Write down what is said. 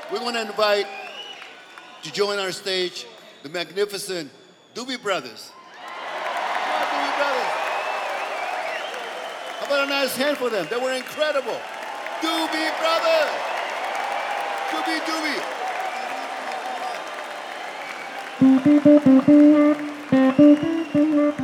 We're going to invite to join our stage the magnificent Doobie Brothers. Come on, Doobie Brothers. How about a nice hand for them? They were incredible. Doobie Brothers. Doobie Doobie. Thank you.